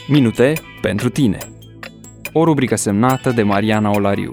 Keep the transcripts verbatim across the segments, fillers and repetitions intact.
Minute pentru tine. O rubrică semnată de Mariana Olariu.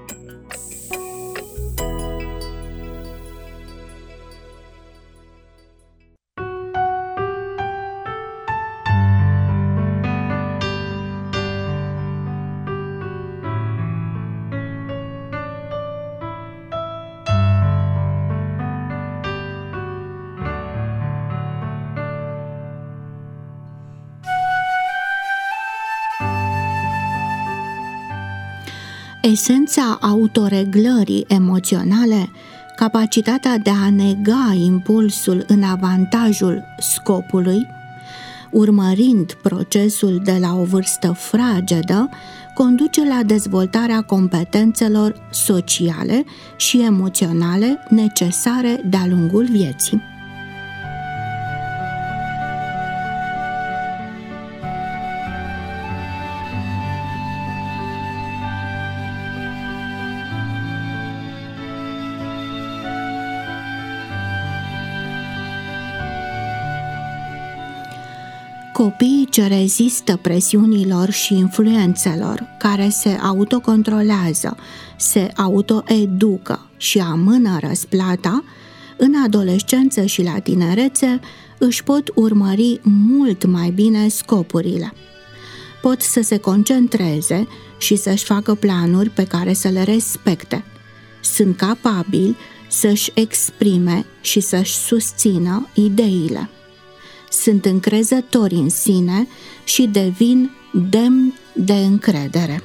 Esența autoreglării emoționale, capacitatea de a nega impulsul în avantajul scopului, urmărind procesul de la o vârstă fragedă, conduce la dezvoltarea competențelor sociale și emoționale necesare de-a lungul vieții. Copiii ce rezistă presiunilor și influențelor, care se autocontrolează, se autoeducă și amână răsplata, în adolescență și la tinerețe își pot urmări mult mai bine scopurile. Pot să se concentreze și să-și facă planuri pe care să le respecte. Sunt capabili să-și exprime și să-și susțină ideile. Sunt încrezători în sine și devin demni de încredere.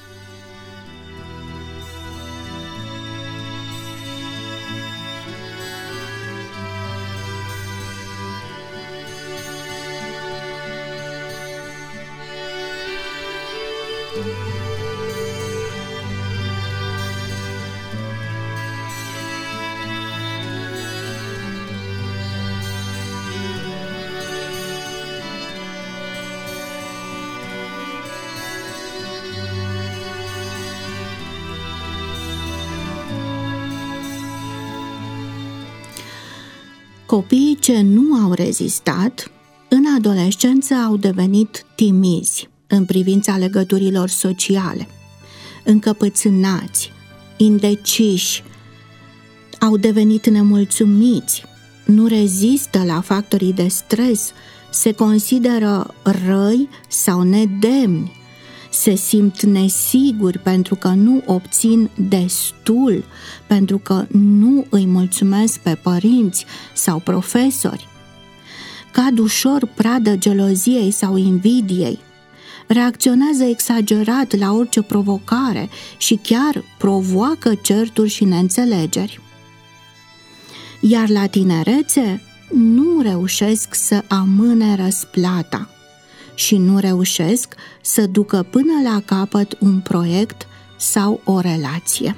Copiii ce nu au rezistat, în adolescență au devenit timizi în privința legăturilor sociale, încăpățânați, indeciși, au devenit nemulțumiți, nu rezistă la factorii de stres, se consideră răi sau nedemni, se simt nesiguri pentru că nu obțin destul, pentru că nu îi mulțumesc pe părinți sau profesori. Cad ușor pradă geloziei sau invidiei, reacționează exagerat la orice provocare și chiar provoacă certuri și neînțelegeri. Iar la tinerețe nu reușesc să amâne răsplata și nu reușesc să ducă până la capăt un proiect sau o relație.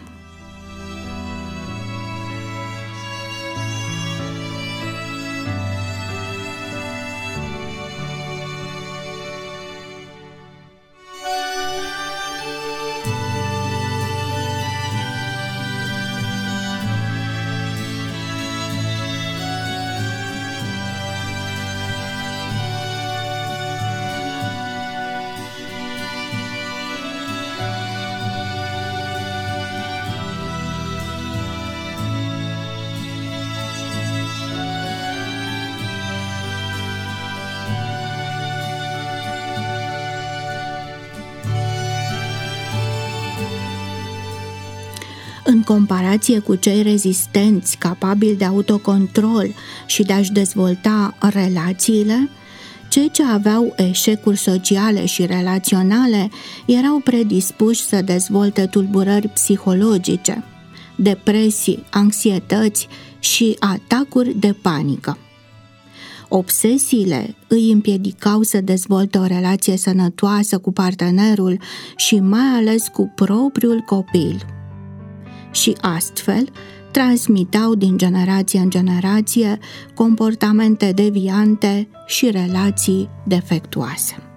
În comparație cu cei rezistenți, capabili de autocontrol și de a-și dezvolta relațiile, cei ce aveau eșecuri sociale și relaționale erau predispuși să dezvolte tulburări psihologice, depresii, anxietăți și atacuri de panică. Obsesiile îi împiedicau să dezvolte o relație sănătoasă cu partenerul și mai ales cu propriul copil. Și astfel transmitau din generație în generație comportamente deviante și relații defectuoase.